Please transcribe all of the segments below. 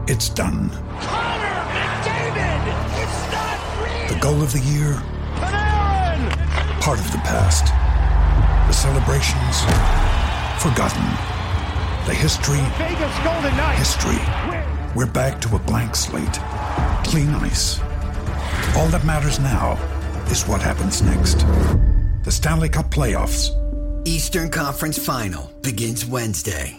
It's done. Connor McDavid! It's not real! The goal of the year? Panarin! Part of the past. The celebrations? Forgotten. The history? Vegas Golden Knights! History. We're back to a blank slate. Clean ice. All that matters now is what happens next. The Stanley Cup Playoffs. Eastern Conference Final begins Wednesday.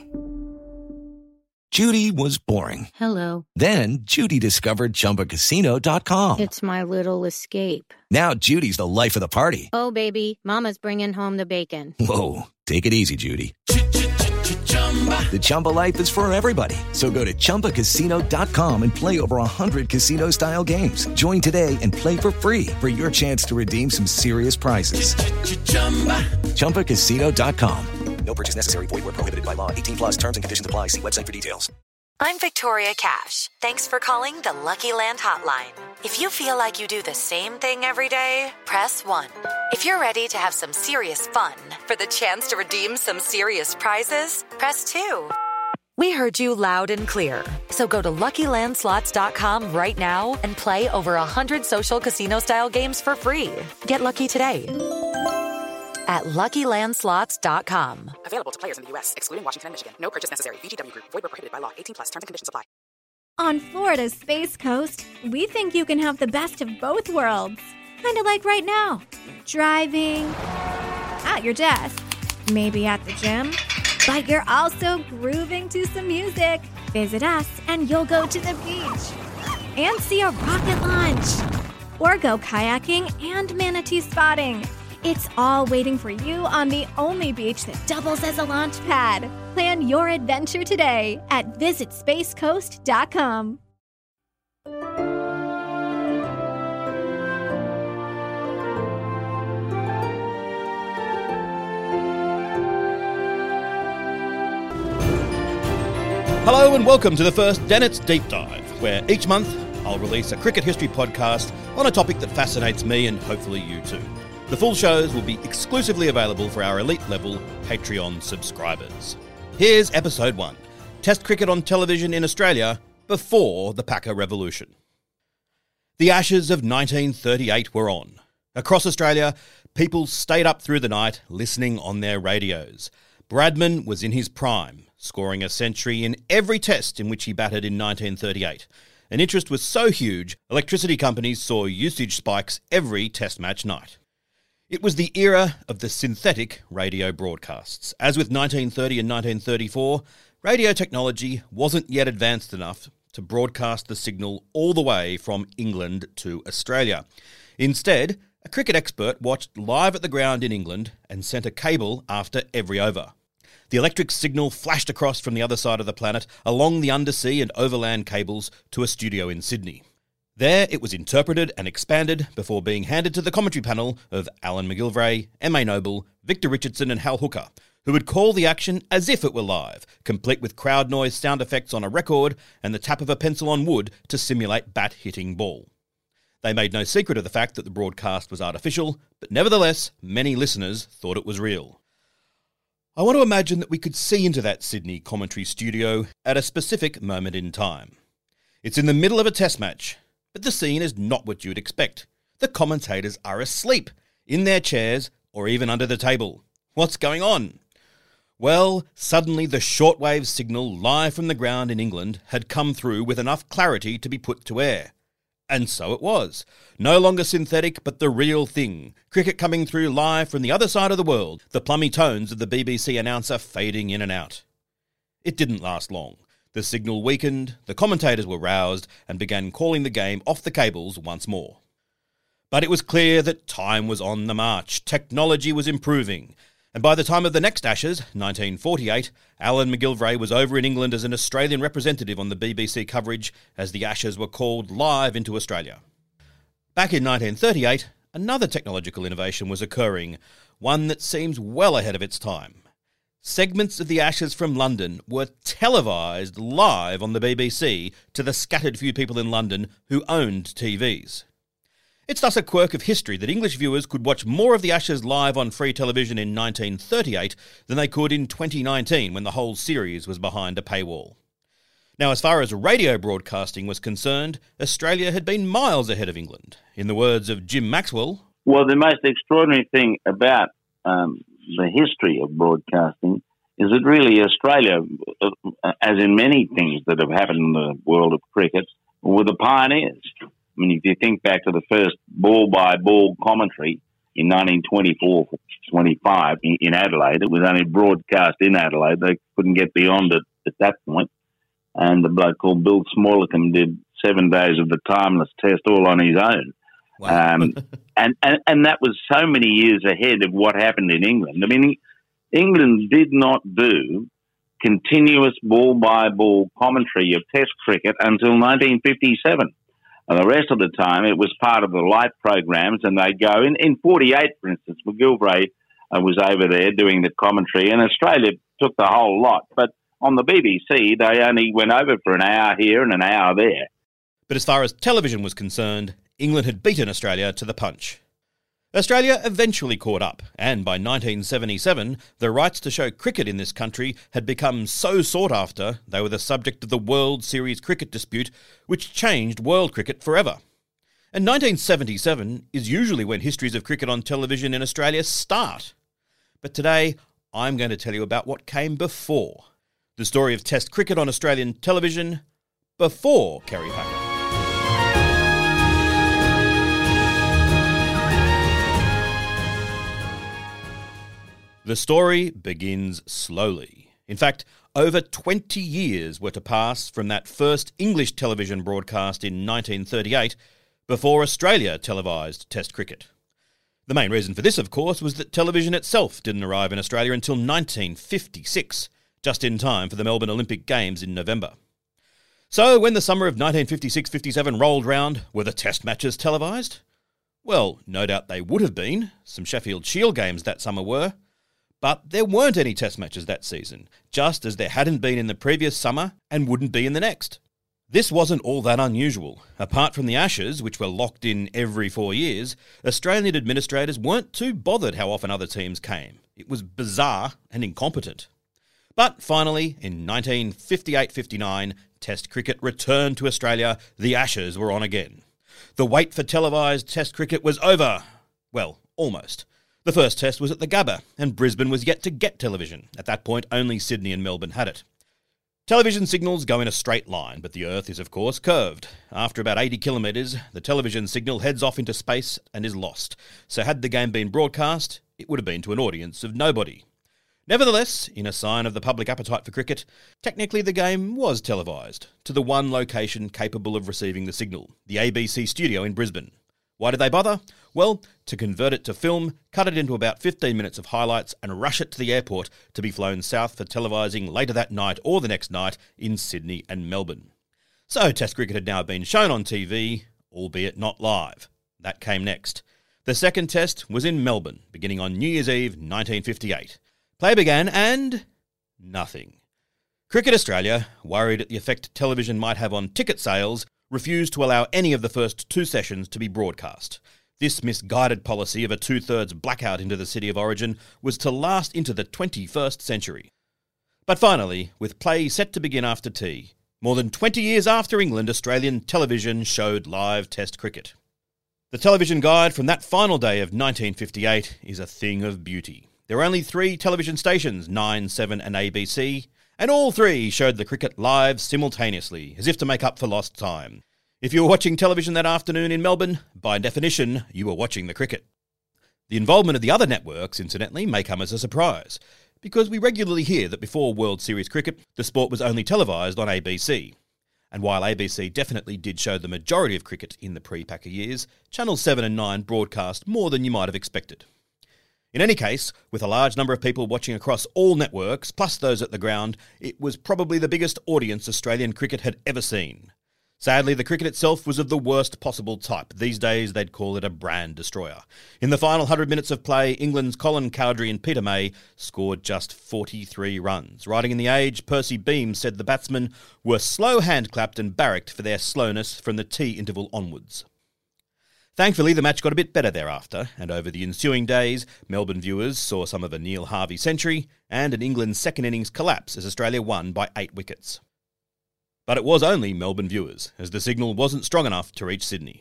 Judy was boring. Hello. Then Judy discovered ChumbaCasino.com. It's my little escape. Now Judy's the life of the party. Oh, baby, mama's bringing home the bacon. Whoa, take it easy, Judy. The Chumba life is for everybody. So go to ChumbaCasino.com and play over 100 casino-style games. Join today and play for free for your chance to redeem some serious prizes. ChumbaCasino.com. No purchase necessary. Void where prohibited by law. 18 plus terms and conditions apply. See website for details. I'm Victoria Cash. Thanks for calling the Lucky Land Hotline. If you feel like you do the same thing every day, press 1. If you're ready to have some serious fun for the chance to redeem some serious prizes, press 2. We heard you loud and clear. So go to LuckyLandSlots.com right now and play over 100 social casino-style games for free. Get lucky today at LuckyLandSlots.com. Available to players in the U.S., excluding Washington and Michigan. No purchase necessary. VGW Group. Void where prohibited by law. 18 plus. Terms and conditions apply. On Florida's Space Coast, we think you can have the best of both worlds. Kind of like right now. Driving, at your desk, maybe at the gym, but you're also grooving to some music. Visit us and you'll go to the beach and see a rocket launch. Or go kayaking and manatee spotting. It's all waiting for you on the only beach that doubles as a launch pad. Plan your adventure today at visitspacecoast.com. Hello and welcome to the first Dennett's Deep Dive, where each month I'll release a cricket history podcast on a topic that fascinates me and hopefully you too. The full shows will be exclusively available for our elite level Patreon subscribers. Here's episode 1, Test cricket on television in Australia before the Packer Revolution. The Ashes of 1938 were on. Across Australia, people stayed up through the night listening on their radios. Bradman was in his prime, scoring a century in every test in which he batted in 1938. And interest was so huge, electricity companies saw usage spikes every test match night. It was the era of the synthetic radio broadcasts. As with 1930 and 1934, radio technology wasn't yet advanced enough to broadcast the signal all the way from England to Australia. Instead, a cricket expert watched live at the ground in England and sent a cable after every over. The electric signal flashed across from the other side of the planet along the undersea and overland cables to a studio in Sydney. There, it was interpreted and expanded before being handed to the commentary panel of Alan McGilvray, M.A. Noble, Victor Richardson and Hal Hooker, who would call the action as if it were live, complete with crowd noise sound effects on a record and the tap of a pencil on wood to simulate bat-hitting ball. They made no secret of the fact that the broadcast was artificial, but nevertheless, many listeners thought it was real. I want to imagine that we could see into that Sydney commentary studio at a specific moment in time. It's in the middle of a test match, but the scene is not what you'd expect. The commentators are asleep, in their chairs, or even under the table. What's going on? Well, suddenly the shortwave signal live from the ground in England had come through with enough clarity to be put to air. And so it was. No longer synthetic, but the real thing. Cricket coming through live from the other side of the world, the plummy tones of the BBC announcer fading in and out. It didn't last long. The signal weakened, the commentators were roused, and began calling the game off the cables once more. But it was clear that time was on the march. Technology was improving. And by the time of the next Ashes, 1948, Alan McGilvray was over in England as an Australian representative on the BBC coverage as the Ashes were called live into Australia. Back in 1938, another technological innovation was occurring, one that seems well ahead of its time. Segments of the Ashes from London were televised live on the BBC to the scattered few people in London who owned TVs. It's thus a quirk of history that English viewers could watch more of the Ashes live on free television in 1938 than they could in 2019 when the whole series was behind a paywall. Now, as far as radio broadcasting was concerned, Australia had been miles ahead of England. In the words of Jim Maxwell, well, the most extraordinary thing about the history of broadcasting is that really Australia, as in many things that have happened in the world of cricket, were the pioneers. I mean, if you think back to the first ball-by-ball commentary in 1924-25 in Adelaide, it was only broadcast in Adelaide. They couldn't get beyond it at that point. And the bloke called Bill Smallacombe did 7 days of the timeless test all on his own. wow. And that was so many years ahead of what happened in England. I mean, England did not do continuous ball-by-ball commentary of Test cricket until 1957. And the rest of the time, it was part of the light programs, and they'd go in 48, for instance. McGilvray was over there doing the commentary, and Australia took the whole lot. But on the BBC, they only went over for an hour here and an hour there. But as far as television was concerned, England had beaten Australia to the punch. Australia eventually caught up, and by 1977, the rights to show cricket in this country had become so sought after they were the subject of the World Series cricket dispute, which changed world cricket forever. And 1977 is usually when histories of cricket on television in Australia start. But today, I'm going to tell you about what came before. The story of Test cricket on Australian television before Kerry Packer. The story begins slowly. In fact, over 20 years were to pass from that first English television broadcast in 1938 before Australia televised Test cricket. The main reason for this, of course, was that television itself didn't arrive in Australia until 1956, just in time for the Melbourne Olympic Games in November. So when the summer of 1956-57 rolled round, were the Test matches televised? Well, no doubt they would have been. Some Sheffield Shield games that summer were. But there weren't any Test matches that season, just as there hadn't been in the previous summer and wouldn't be in the next. This wasn't all that unusual. Apart from the Ashes, which were locked in every 4 years, Australian administrators weren't too bothered how often other teams came. It was bizarre and incompetent. But finally, in 1958-59, Test cricket returned to Australia. The Ashes were on again. The wait for televised Test cricket was over. Well, almost. The first test was at the Gabba, and Brisbane was yet to get television. At that point, only Sydney and Melbourne had it. Television signals go in a straight line, but the Earth is, of course, curved. After about 80 kilometres, the television signal heads off into space and is lost. So had the game been broadcast, it would have been to an audience of nobody. Nevertheless, in a sign of the public appetite for cricket, technically the game was televised, to the one location capable of receiving the signal, the ABC studio in Brisbane. Why did they bother? Well, to convert it to film, cut it into about 15 minutes of highlights and rush it to the airport to be flown south for televising later that night or the next night in Sydney and Melbourne. So Test cricket had now been shown on TV, albeit not live. That came next. The second test was in Melbourne, beginning on New Year's Eve 1958. Play began and nothing. Cricket Australia, worried at the effect television might have on ticket sales, refused to allow any of the first two sessions to be broadcast. This misguided policy of a 2/3 blackout into the city of origin was to last into the 21st century. But finally, with play set to begin after tea, more than 20 years after England, Australian television showed live Test cricket. The television guide from that final day of 1958 is a thing of beauty. There were only 3 television stations, 9, 7 and ABC, and all 3 showed the cricket live simultaneously, as if to make up for lost time. If you were watching television that afternoon in Melbourne, by definition, you were watching the cricket. The involvement of the other networks, incidentally, may come as a surprise, because we regularly hear that before World Series cricket, the sport was only televised on ABC. And while ABC definitely did show the majority of cricket in the pre-Packer years, Channels 7 and 9 broadcast more than you might have expected. In any case, with a large number of people watching across all networks, plus those at the ground, it was probably the biggest audience Australian cricket had ever seen. Sadly, the cricket itself was of the worst possible type. These days, they'd call it a brand destroyer. In the final 100 minutes of play, England's Colin Cowdrey and Peter May scored just 43 runs. Writing in The Age, Percy Beam said the batsmen were slow hand-clapped and barracked for their slowness from the tea interval onwards. Thankfully, the match got a bit better thereafter, and over the ensuing days, Melbourne viewers saw some of a Neil Harvey century and an England second innings collapse as Australia won by 8 wickets. But it was only Melbourne viewers, as the signal wasn't strong enough to reach Sydney.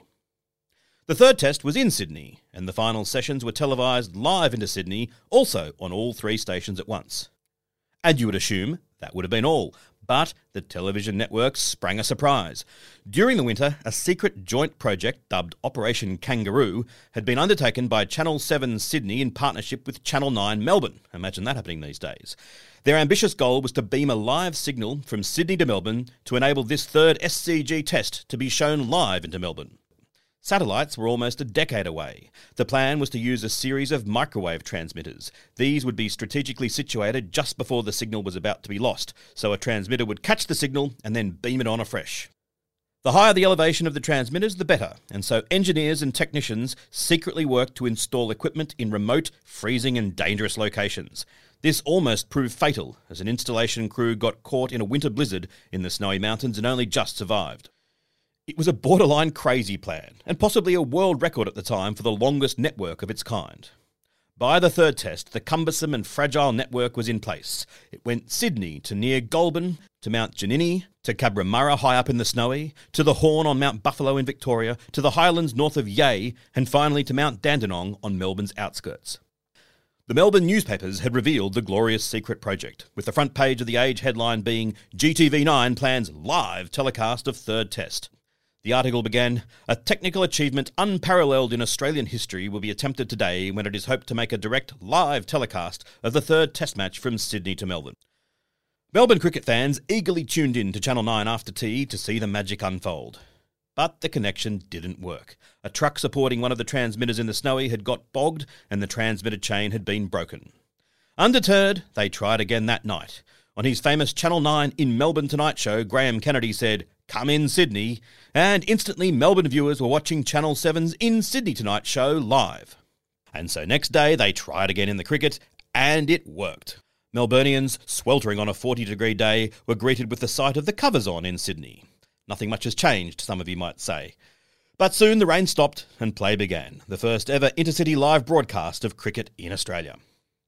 The third test was in Sydney, and the final sessions were televised live into Sydney, also on all 3 stations at once. And you would assume that would have been all, but the television networks sprang a surprise. During the winter, a secret joint project dubbed Operation Kangaroo had been undertaken by Channel 7 Sydney in partnership with Channel 9 Melbourne. Imagine that happening these days. Their ambitious goal was to beam a live signal from Sydney to Melbourne to enable this third SCG test to be shown live into Melbourne. Satellites were almost a decade away. The plan was to use a series of microwave transmitters. These would be strategically situated just before the signal was about to be lost, so a transmitter would catch the signal and then beam it on afresh. The higher the elevation of the transmitters, the better, and so engineers and technicians secretly worked to install equipment in remote, freezing and dangerous locations. This almost proved fatal, as an installation crew got caught in a winter blizzard in the snowy mountains and only just survived. It was a borderline crazy plan, and possibly a world record at the time for the longest network of its kind. By the third test, the cumbersome and fragile network was in place. It went Sydney to near Goulburn, to Mount Ginninny, to Cabramatta high up in the Snowy, to the Horn on Mount Buffalo in Victoria, to the highlands north of Yea, and finally to Mount Dandenong on Melbourne's outskirts. The Melbourne newspapers had revealed the glorious secret project, with the front page of the Age headline being GTV9 plans live telecast of third test. The article began, "A technical achievement unparalleled in Australian history will be attempted today when it is hoped to make a direct live telecast of the third test match from Sydney to Melbourne." Melbourne cricket fans eagerly tuned in to Channel 9 after tea to see the magic unfold. But the connection didn't work. A truck supporting one of the transmitters in the Snowy had got bogged and the transmitter chain had been broken. Undeterred, they tried again that night. On his famous Channel 9 in Melbourne Tonight show, Graham Kennedy said, "Come in, Sydney," and instantly Melbourne viewers were watching Channel 7's In Sydney Tonight show live. And so next day they tried again in the cricket, and it worked. Melburnians, sweltering on a 40-degree day, were greeted with the sight of the covers on in Sydney. Nothing much has changed, some of you might say. But soon the rain stopped and play began, the first ever intercity live broadcast of cricket in Australia.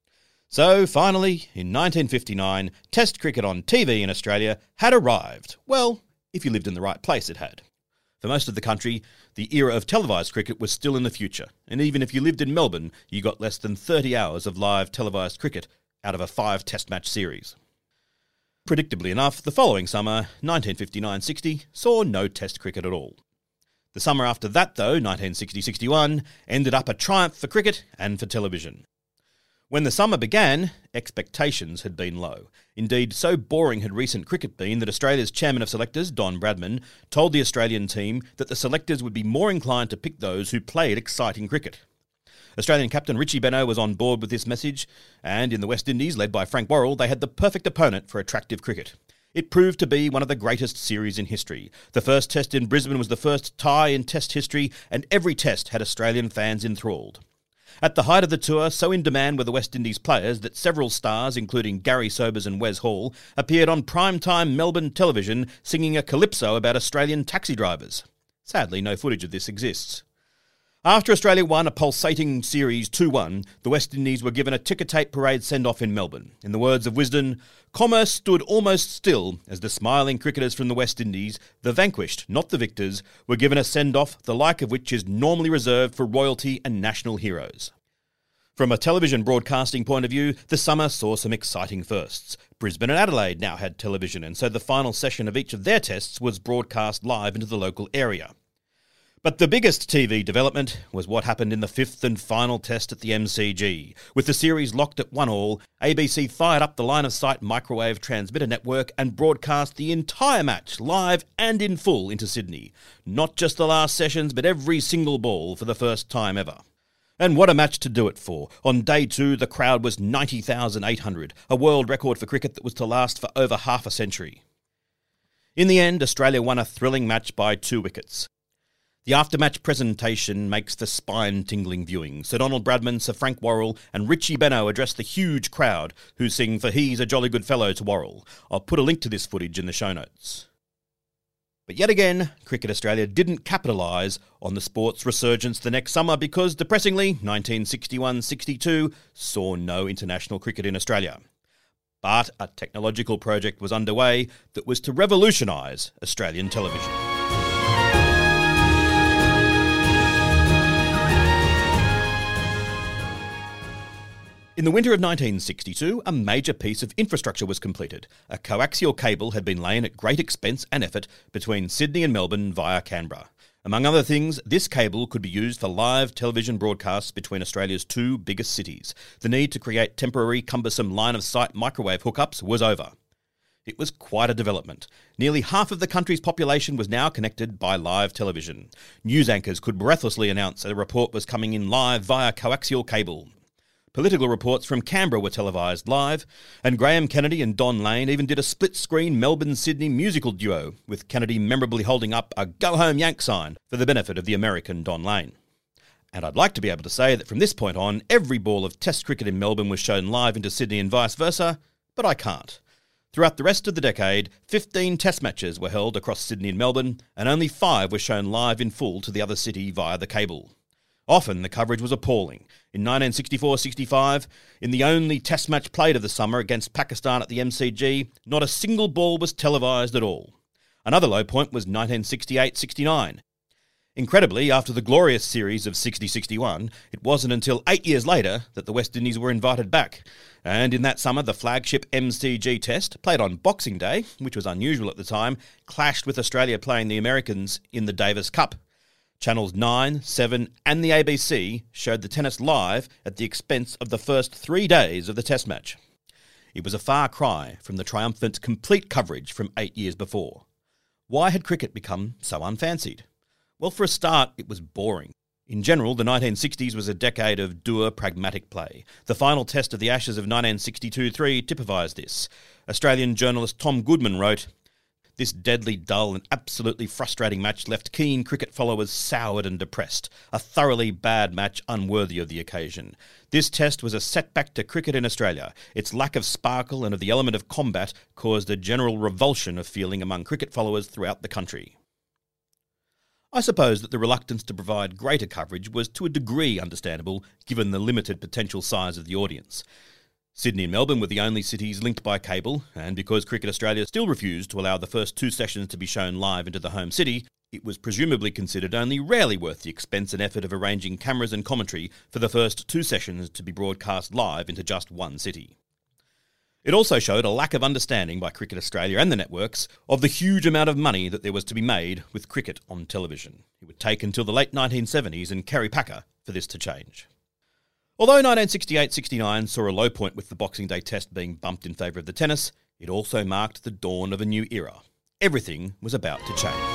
So, finally, in 1959, Test cricket on TV in Australia had arrived. Well, if you lived in the right place, it had. For most of the country, the era of televised cricket was still in the future, and even if you lived in Melbourne, you got less than 30 hours of live televised cricket out of a 5-test match series. Predictably enough, the following summer, 1959-60, saw no Test cricket at all. The summer after that, though, 1960-61, ended up a triumph for cricket and for television. When the summer began, expectations had been low. Indeed, so boring had recent cricket been that Australia's chairman of selectors, Don Bradman, told the Australian team that the selectors would be more inclined to pick those who played exciting cricket. Australian captain Richie Benaud was on board with this message, and in the West Indies, led by Frank Worrell, they had the perfect opponent for attractive cricket. It proved to be one of the greatest series in history. The first test in Brisbane was the first tie in Test history, and every test had Australian fans enthralled. At the height of the tour, so in demand were the West Indies players that several stars, including Gary Sobers and Wes Hall, appeared on primetime Melbourne television singing a calypso about Australian taxi drivers. Sadly, no footage of this exists. After Australia won a pulsating series 2-1, the West Indies were given a ticker-tape parade send-off in Melbourne. In the words of Wisden, "Commerce stood almost still as the smiling cricketers from the West Indies, the vanquished, not the victors, were given a send-off the like of which is normally reserved for royalty and national heroes." From a television broadcasting point of view, the summer saw some exciting firsts. Brisbane and Adelaide now had television, and so the final session of each of their tests was broadcast live into the local area. But the biggest TV development was what happened in the fifth and final test at the MCG. With the series locked at 1-1, ABC fired up the line-of-sight microwave transmitter network and broadcast the entire match live and in full into Sydney. Not just the last sessions, but every single ball for the first time ever. And what a match to do it for. On day 2, the crowd was 90,800, a world record for cricket that was to last for over half a century. In the end, Australia won a thrilling match by 2 wickets. The after-match presentation makes for spine-tingling viewing. Sir Donald Bradman, Sir Frank Worrell and Richie Benaud address the huge crowd who sing "For He's a Jolly Good Fellow" to Worrell. I'll put a link to this footage in the show notes. But yet again, Cricket Australia didn't capitalise on the sport's resurgence the next summer because, depressingly, 1961-62 saw no international cricket in Australia. But a technological project was underway that was to revolutionise Australian television. In the winter of 1962, a major piece of infrastructure was completed. A coaxial cable had been laid at great expense and effort between Sydney and Melbourne via Canberra. Among other things, this cable could be used for live television broadcasts between Australia's two biggest cities. The need to create temporary, cumbersome line-of-sight microwave hookups was over. It was quite a development. Nearly half of the country's population was now connected by live television. News anchors could breathlessly announce that a report was coming in live via coaxial cable. Political reports from Canberra were televised live, and Graham Kennedy and Don Lane even did a split-screen Melbourne-Sydney musical duo, with Kennedy memorably holding up a Go Home Yank sign for the benefit of the American Don Lane. And I'd like to be able to say that from this point on, every ball of Test cricket in Melbourne was shown live into Sydney and vice versa, but I can't. Throughout the rest of the decade, 15 Test matches were held across Sydney and Melbourne, and only 5 were shown live in full to the other city via the cable. Often the coverage was appalling. In 1964-65, in the only Test match played of the summer against Pakistan at the MCG, not a single ball was televised at all. Another low point was 1968-69. Incredibly, after the glorious series of 60-61, it wasn't until 8 years later that the West Indies were invited back. And in that summer, the flagship MCG Test, played on Boxing Day, which was unusual at the time, clashed with Australia playing the Americans in the Davis Cup. Channels 9, 7 and the ABC showed the tennis live at the expense of the first 3 days of the Test match. It was a far cry from the triumphant complete coverage from 8 years before. Why had cricket become so unfancied? Well, for a start, it was boring. In general, the 1960s was a decade of dour, pragmatic play. The final Test of the Ashes of 1962-3 typifies this. Australian journalist Tom Goodman wrote, "This deadly dull and absolutely frustrating match left keen cricket followers soured and depressed. A thoroughly bad match unworthy of the occasion. This Test was a setback to cricket in Australia. Its lack of sparkle and of the element of combat caused a general revulsion of feeling among cricket followers throughout the country." I suppose that the reluctance to provide greater coverage was to a degree understandable given the limited potential size of the audience. Sydney and Melbourne were the only cities linked by cable, and because Cricket Australia still refused to allow the first 2 sessions to be shown live into the home city, it was presumably considered only rarely worth the expense and effort of arranging cameras and commentary for the first 2 sessions to be broadcast live into just one city. It also showed a lack of understanding by Cricket Australia and the networks of the huge amount of money that there was to be made with cricket on television. It would take until the late 1970s and Kerry Packer for this to change. Although 1968-69 saw a low point with the Boxing Day Test being bumped in favour of the tennis, it also marked the dawn of a new era. Everything was about to change.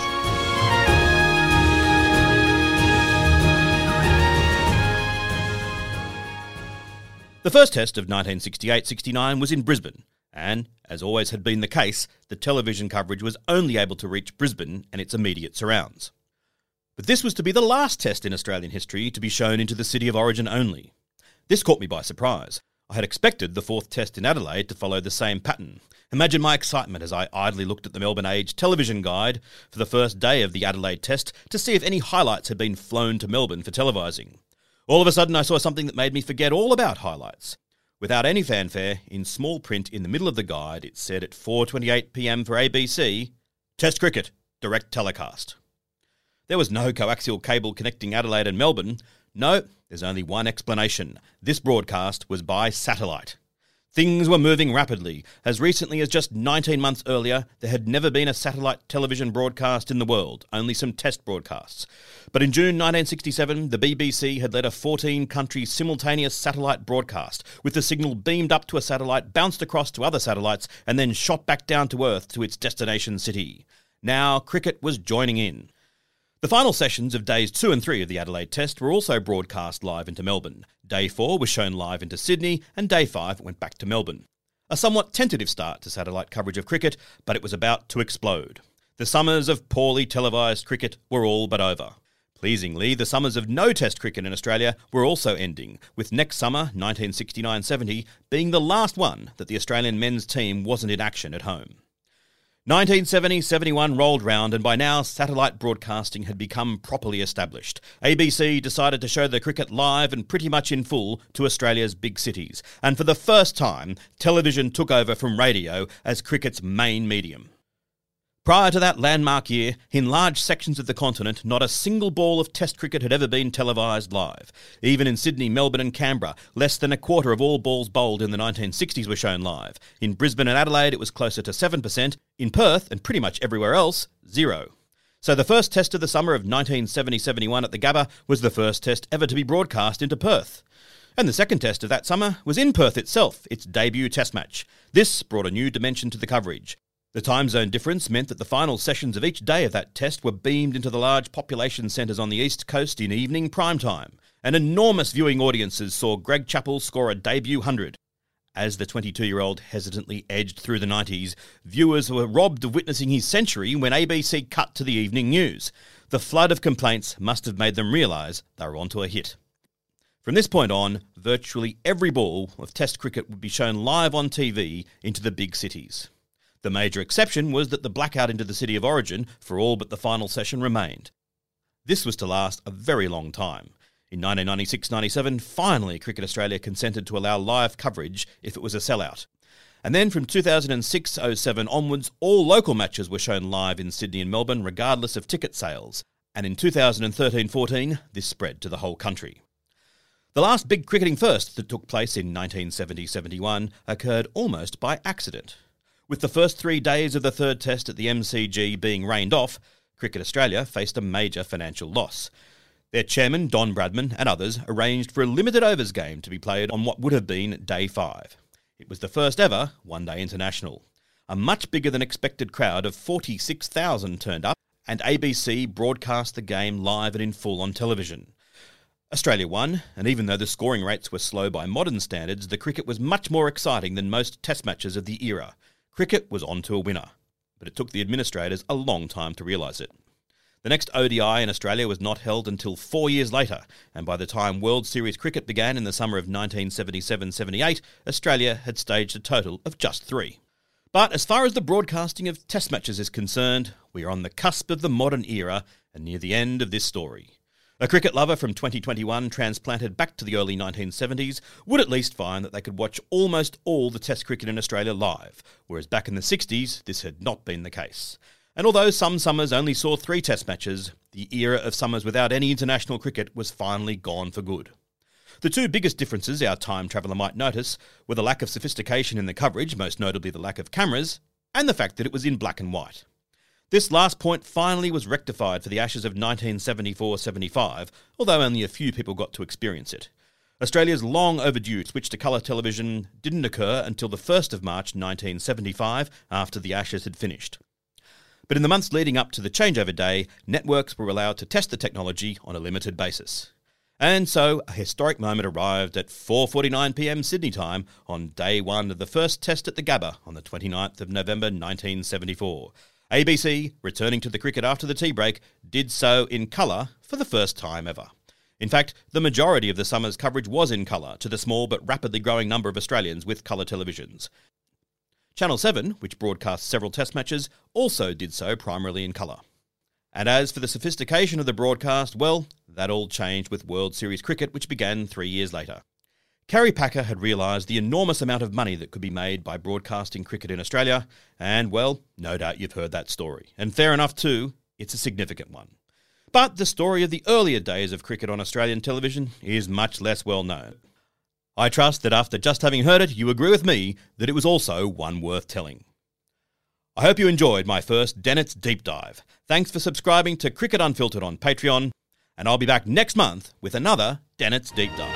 The first Test of 1968-69 was in Brisbane, and, as always had been the case, the television coverage was only able to reach Brisbane and its immediate surrounds. But this was to be the last Test in Australian history to be shown into the city of origin only. This caught me by surprise. I had expected the 4th Test in Adelaide to follow the same pattern. Imagine my excitement as I idly looked at the Melbourne Age television guide for the first day of the Adelaide Test to see if any highlights had been flown to Melbourne for televising. All of a sudden I saw something that made me forget all about highlights. Without any fanfare, in small print in the middle of the guide, it said at 4:28 p.m. for ABC, Test Cricket, direct telecast. There was no coaxial cable connecting Adelaide and Melbourne. No, there's only one explanation. This broadcast was by satellite. Things were moving rapidly. As recently as just 19 months earlier, there had never been a satellite television broadcast in the world, only some test broadcasts. But in June 1967, the BBC had led a 14-country simultaneous satellite broadcast, with the signal beamed up to a satellite, bounced across to other satellites, and then shot back down to Earth to its destination city. Now, cricket was joining in. The final sessions of Days 2 and 3 of the Adelaide Test were also broadcast live into Melbourne. Day 4 was shown live into Sydney, and Day 5 went back to Melbourne. A somewhat tentative start to satellite coverage of cricket, but it was about to explode. The summers of poorly televised cricket were all but over. Pleasingly, the summers of no Test cricket in Australia were also ending, with next summer, 1969-70, being the last one that the Australian men's team wasn't in action at home. 1970-71 rolled round, and by now satellite broadcasting had become properly established. ABC decided to show the cricket live and pretty much in full to Australia's big cities, and for the first time, television took over from radio as cricket's main medium. Prior to that landmark year, in large sections of the continent, not a single ball of Test cricket had ever been televised live. Even in Sydney, Melbourne and Canberra, less than a quarter of all balls bowled in the 1960s were shown live. In Brisbane and Adelaide, it was closer to 7%. In Perth, and pretty much everywhere else, 0%. So the first Test of the summer of 1970-71 at the Gabba was the first Test ever to be broadcast into Perth. And the second Test of that summer was in Perth itself, its debut Test match. This brought a new dimension to the coverage. The time zone difference meant that the final sessions of each day of that Test were beamed into the large population centres on the East Coast in evening prime time, and enormous viewing audiences saw Greg Chappell score a debut 100. As the 22-year-old hesitantly edged through the 90s, viewers were robbed of witnessing his century when ABC cut to the evening news. The flood of complaints must have made them realise they were onto a hit. From this point on, virtually every ball of Test cricket would be shown live on TV into the big cities. The major exception was that the blackout into the city of origin for all but the final session remained. This was to last a very long time. In 1996-97, finally Cricket Australia consented to allow live coverage if it was a sellout. And then from 2006-07 onwards, all local matches were shown live in Sydney and Melbourne regardless of ticket sales. And in 2013-14, this spread to the whole country. The last big cricketing first that took place in 1970-71 occurred almost by accident. With the first 3 days of the third Test at the MCG being rained off, Cricket Australia faced a major financial loss. Their chairman, Don Bradman, and others arranged for a limited overs game to be played on what would have been Day 5. It was the first ever one-day international. A much bigger than expected crowd of 46,000 turned up, and ABC broadcast the game live and in full on television. Australia won, and even though the scoring rates were slow by modern standards, the cricket was much more exciting than most Test matches of the era. Cricket was on to a winner, but it took the administrators a long time to realise it. The next ODI in Australia was not held until 4 years later, and by the time World Series cricket began in the summer of 1977-78, Australia had staged a total of just 3. But as far as the broadcasting of Test matches is concerned, we are on the cusp of the modern era and near the end of this story. A cricket lover from 2021 transplanted back to the early 1970s would at least find that they could watch almost all the Test cricket in Australia live, whereas back in the 60s this had not been the case. And although some summers only saw 3 Test matches, the era of summers without any international cricket was finally gone for good. The 2 biggest differences our time traveller might notice were the lack of sophistication in the coverage, most notably the lack of cameras, and the fact that it was in black and white. This last point finally was rectified for the Ashes of 1974-75, although only a few people got to experience it. Australia's long overdue switch to colour television didn't occur until the 1st of March 1975, after the Ashes had finished. But in the months leading up to the changeover day, networks were allowed to test the technology on a limited basis. And so a historic moment arrived at 4:49pm Sydney time on day 1 of the first Test at the Gabba on the 29th of November 1974. ABC, returning to the cricket after the tea break, did so in colour for the first time ever. In fact, the majority of the summer's coverage was in colour to the small but rapidly growing number of Australians with colour televisions. Channel 7, which broadcasts several Test matches, also did so primarily in colour. And as for the sophistication of the broadcast, well, that all changed with World Series cricket, which began 3 years later. Kerry Packer had realised the enormous amount of money that could be made by broadcasting cricket in Australia, and, well, no doubt you've heard that story. And fair enough too, it's a significant one. But the story of the earlier days of cricket on Australian television is much less well known. I trust that after just having heard it, you agree with me that it was also one worth telling. I hope you enjoyed my first Dennett's Deep Dive. Thanks for subscribing to Cricket Unfiltered on Patreon, and I'll be back next month with another Dennett's Deep Dive.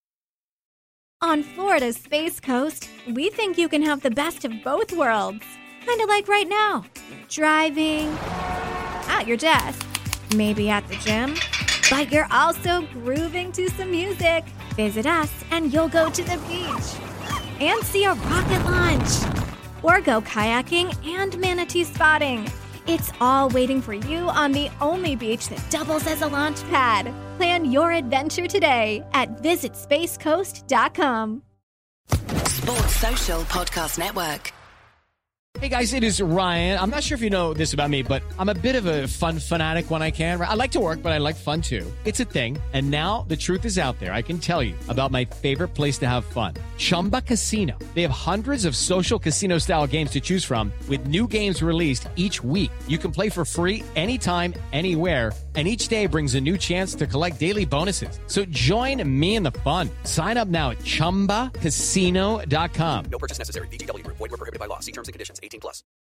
On Florida's Space Coast, we think you can have the best of both worlds. Kind of like right now. Driving, at your desk, maybe at the gym, but you're also grooving to some music. Visit us and you'll go to the beach and see a rocket launch or go kayaking and manatee spotting. It's all waiting for you on the only beach that doubles as a launch pad. Plan your adventure today at visitspacecoast.com. Sports Social Podcast Network. Hey guys, it is Ryan. I'm not sure if you know this about me, but I'm a bit of a fun fanatic when I can. I like to work, but I like fun too. It's a thing. And now the truth is out there. I can tell you about my favorite place to have fun. Chumba Casino. They have hundreds of social casino style games to choose from with new games released each week. You can play for free anytime, anywhere. And each day brings a new chance to collect daily bonuses. So join me in the fun. Sign up now at ChumbaCasino.com. No purchase necessary. VGW Group. Void where prohibited by law. See terms and conditions. 18+.